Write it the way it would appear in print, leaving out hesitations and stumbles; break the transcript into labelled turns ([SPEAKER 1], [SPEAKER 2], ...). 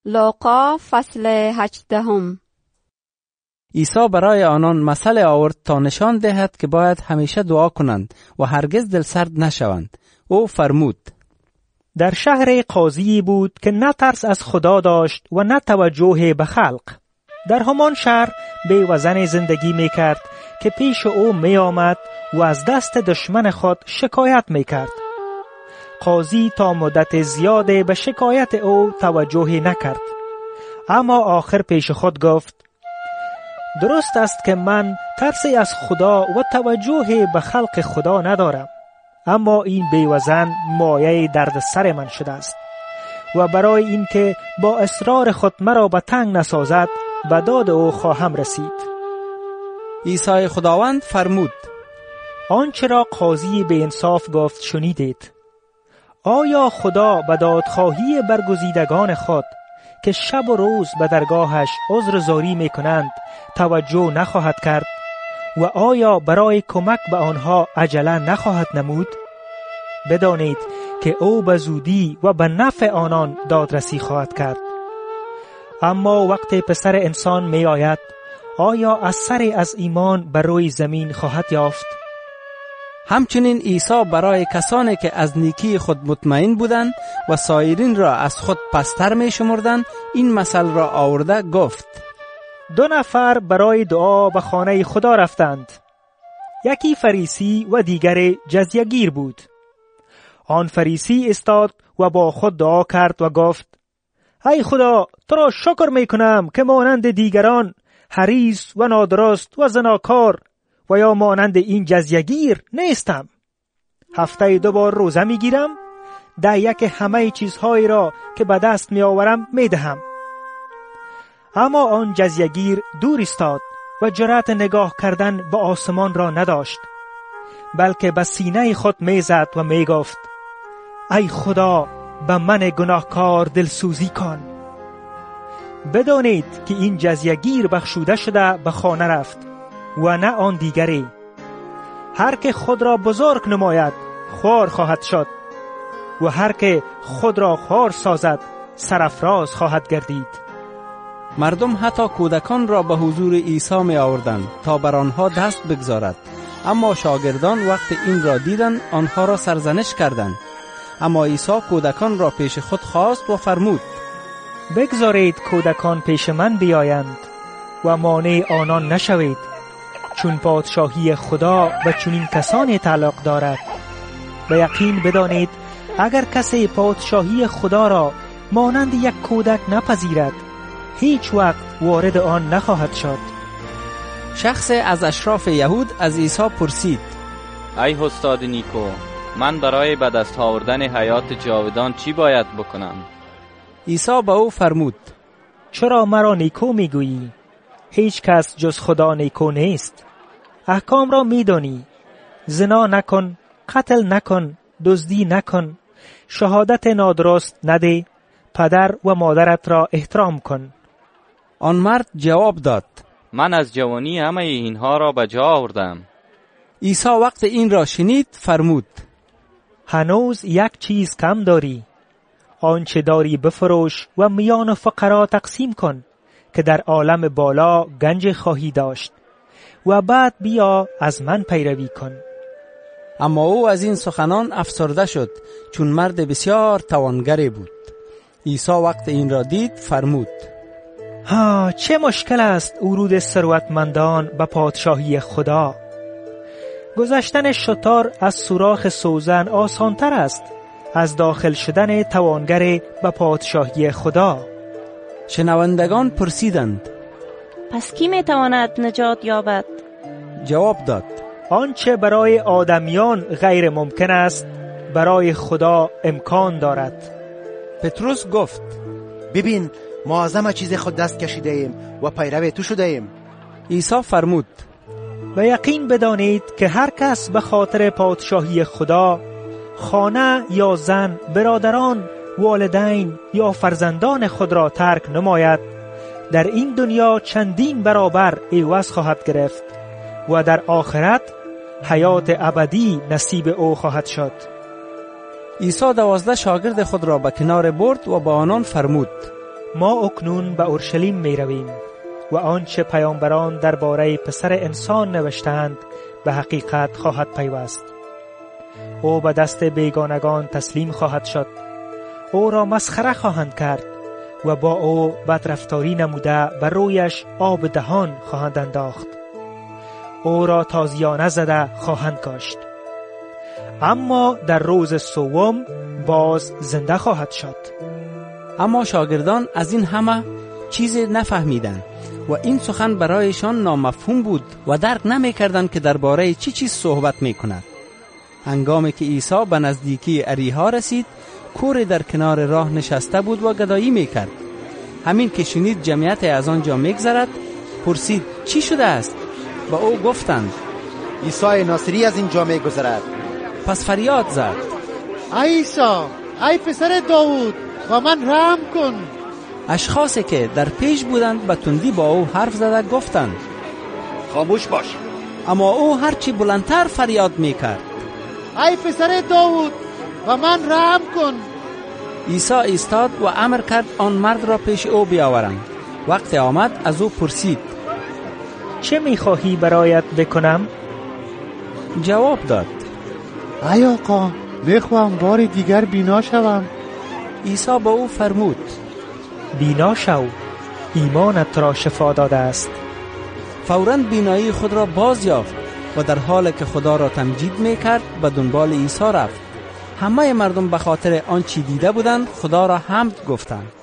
[SPEAKER 1] لوقا فصل 18.
[SPEAKER 2] عیسی برای آنان مثل آورد تا نشان دهد که باید همیشه دعا کنند و هرگز دلسرد نشوند. او فرمود:
[SPEAKER 3] در شهر قاضی بود که نه ترس از خدا داشت و نه توجه به خلق. در همان شهر بیوزن زندگی می کرد که پیش او می آمد و از دست دشمن خود شکایت می کرد. قاضی تا مدت زیاده به شکایت او توجه نکرد، اما آخر پیش خود گفت: درست است که من ترسی از خدا و توجه به خلق خدا ندارم، اما این بیوزن مایه درد سر من شده است و برای اینکه با اصرار خود مرا به تنگ نسازد به داد او خواهم رسید.
[SPEAKER 2] عیسی خداوند فرمود:
[SPEAKER 3] آنچه را قاضی به انصاف گفت شنیدید. آیا خدا به دادخواهی برگزیدگان خود که شب و روز به درگاهش عذرزاری می کنند توجه نخواهد کرد و آیا برای کمک به آنها عجله نخواهد نمود؟ بدانید که او به زودی و به نفع آنان دادرسی خواهد کرد. اما وقت پسر انسان می آید، آیا اثری از ایمان بر روی زمین خواهد یافت؟
[SPEAKER 2] همچنین عیسی برای کسانی که از نیکی خود مطمئن بودند و سایرین را از خود پستر می شمردند این مثل را آورده گفت:
[SPEAKER 3] 2 نفر برای دعا به خانه خدا رفتند. یکی فریسی و دیگر جزیه‌گیر بود. آن فریسی استاد و با خود دعا کرد و گفت: ای خدا، تو را شکر می کنم که مانند دیگران حریص و نادرست و زناکار و یا مانند این جزیه‌گیر نیستم. هفته 2 بار روزه می گیرم، 10 همه چیزهایی را که به دست می آورم می دهم. اما آن جزیه‌گیر دور ایستاد و جرأت نگاه کردن به آسمان را نداشت، بلکه به سینه خود می زد و می گفت: ای خدا، به من گناهکار دلسوزی کن. بدانید که این جزیه‌گیر بخشوده شده به خانه رفت و نه آن دیگری. هر که خود را بزرگ نماید خوار خواهد شد و هر که خود را خوار سازد سرافراز خواهد گردید.
[SPEAKER 2] مردم حتی کودکان را به حضور عیسی می آوردند تا بر آنها دست بگذارد، اما شاگردان وقت این را دیدند آنها را سرزنش کردند. اما عیسی کودکان را پیش خود خواست و فرمود:
[SPEAKER 3] بگذارید کودکان پیش من بیایند و مانع آنان نشوید، چون پادشاهی خدا به چنین کسانی تعلق دارد. به یقین بدانید اگر کسی پادشاهی خدا را مانند یک کودک نپذیرد، هیچ وقت وارد آن نخواهد شد.
[SPEAKER 2] شخص از اشراف یهود از عیسی پرسید:
[SPEAKER 4] ای استاد نیکو، من برای به دست آوردن حیات جاودان چی باید بکنم؟
[SPEAKER 2] عیسی به او فرمود:
[SPEAKER 3] چرا مرا نیکو میگویی؟ هیچ کس جز خدا نیکو نیست. احکام را میدانی: زنا نکن، قتل نکن، دزدی نکن، شهادت نادرست نده، پدر و مادرت را احترام کن.
[SPEAKER 2] آن مرد جواب داد:
[SPEAKER 4] من از جوانی همه اینها را به جا آوردم.
[SPEAKER 2] عیسی وقت این را شنید فرمود:
[SPEAKER 3] هنوز یک چیز کم داری. آنچه داری بفروش و میان فقرا تقسیم کن که در عالم بالا گنج خواهی داشت و بعد بیا از من پیروی کن.
[SPEAKER 2] اما او از این سخنان افسرده شد، چون مرد بسیار توانگری بود. عیسی وقت این را دید فرمود:
[SPEAKER 3] چه مشکل است ورود ثروتمندان به پادشاهی خدا. گذشتن شتار از سوراخ سوزن آسانتر است از داخل شدن توانگر به پادشاهی خدا.
[SPEAKER 2] شنوندگان پرسیدند:
[SPEAKER 5] پس کی میتواند نجات یابد؟
[SPEAKER 2] جواب داد:
[SPEAKER 3] آنچه برای آدمیان غیر ممکن است برای خدا امکان دارد.
[SPEAKER 2] پتروس گفت:
[SPEAKER 6] ببین، ما از همه چیز خود دست کشیده ایم و پیرو تو شده ایم.
[SPEAKER 2] عیسی فرمود:
[SPEAKER 3] به یقین بدانید که هر کس به خاطر پادشاهی خدا خانه یا زن، برادران، والدین یا فرزندان خود را ترک نماید، در این دنیا چندین برابر عوض خواهد گرفت و در آخرت حیات ابدی نصیب او خواهد شد.
[SPEAKER 2] عیسی 12 شاگرد خود را به کنار برد و با آنان فرمود:
[SPEAKER 3] ما اکنون به اورشلیم می رویم و آنچه پیامبران درباره پسر انسان نوشتند به حقیقت خواهد پیوست. او به دست بیگانگان تسلیم خواهد شد، او را مسخره خواهند کرد و با او بدرفتاری نموده بر رویش آب دهان خواهند انداخت. او را تازیانه زده خواهند کاشت، اما در روز سوم باز زنده خواهد شد.
[SPEAKER 2] اما شاگردان از این همه چیزی نفهمیدند و این سخن برایشان نامفهوم بود و درک نمی‌کردند که درباره چی چیز صحبت می‌کند. هنگامی که عیسی به نزدیکی اریحا رسید، کوری در کنار راه نشسته بود و گدایی می‌کرد. همین که شنید جمعیت از آنجا می‌گذرد، پرسید چی شده است؟ و او گفتند
[SPEAKER 6] عیسی ناصری از اینجا می‌گذرد.
[SPEAKER 2] پس فریاد زد
[SPEAKER 7] ای عیسی، ای پسر داوود، با من رحم کن.
[SPEAKER 2] اشخاصی که در پیش بودند به تندی با او حرف زده گفتند
[SPEAKER 8] خاموش باش.
[SPEAKER 2] اما او هرچی بلندتر فریاد میکرد
[SPEAKER 7] ای پسر داوود، با من رحم کن.
[SPEAKER 2] عیسی ایستاد و امر کرد آن مرد را پیش او بیاورند. وقت آمد از او پرسید
[SPEAKER 3] چه می‌خواهی برایت بکنم؟
[SPEAKER 2] جواب داد
[SPEAKER 7] ای آقا، میخواهم بار دیگر بینا شوم.
[SPEAKER 2] عیسی با او فرمود
[SPEAKER 3] بینا شو، ایمانت را شفا داده است.
[SPEAKER 2] فوراً بینایی خود را باز یافت و در حالی که خدا را تمجید میکرد به دنبال عیسی رفت. همه مردم به خاطر آنچه دیده بودند خدا را حمد گفتند.